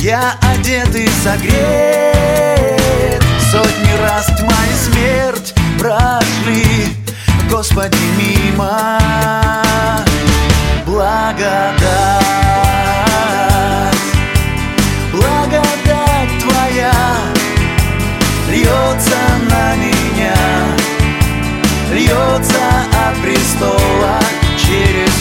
Я одет и согрет, сотни раз тьма и смерть прошли, Господи, мимо. Благодать, благодать Твоя льется на меня, льется от престола через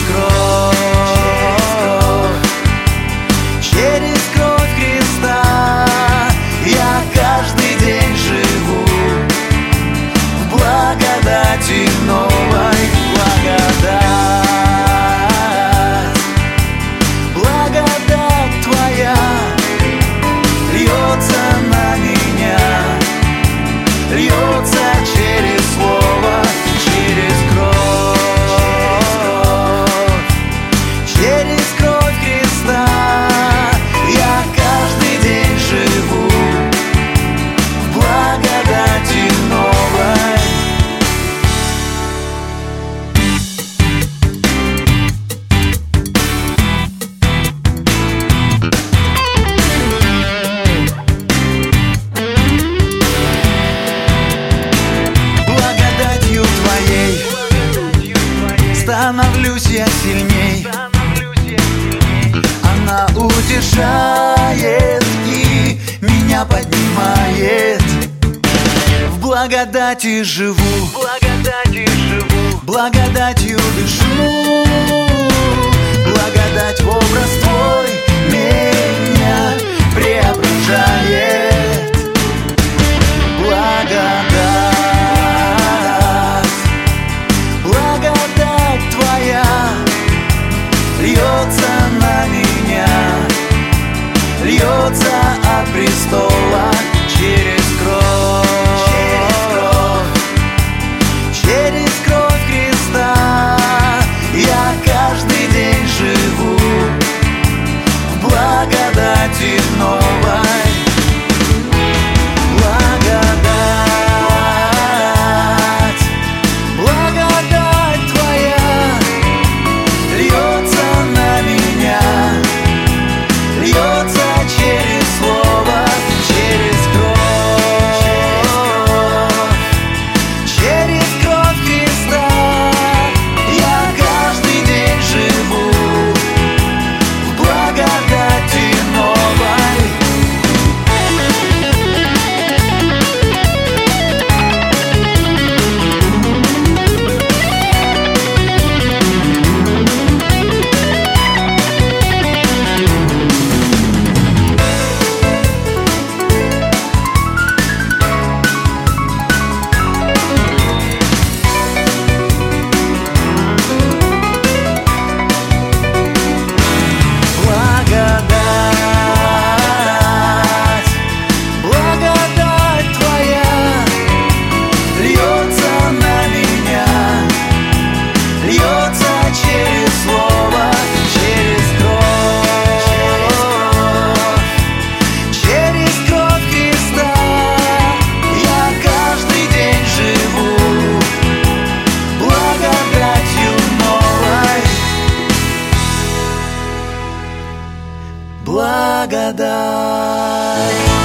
кровь, через кровь Христа. Я каждый день живу в благодати новой. Благодать, благодать Твоя льется на меня, льется через слово, через кровь, через кровь Христа. Я каждый день живу в благодати новой. Благодатью Твоей становлюсь я сильней. Она утешает и меня поднимает. В благодати живу, благодатью дышу. Благодать в образ Твой меня преображает. Благодать, благодать Твоя льется на меня, льется от престола через кровь, через кровь Христа. Я каждый день живу в благодати новой. Благодать, благодать Твоя льется на меня, льется через слово, через кровь Христа. Я каждый день живу в благодати новой. Благодать, благодать Твоя льется на меня, льется через слово, через кровь Христа. Я каждый день живу благодатью новой. Благодать.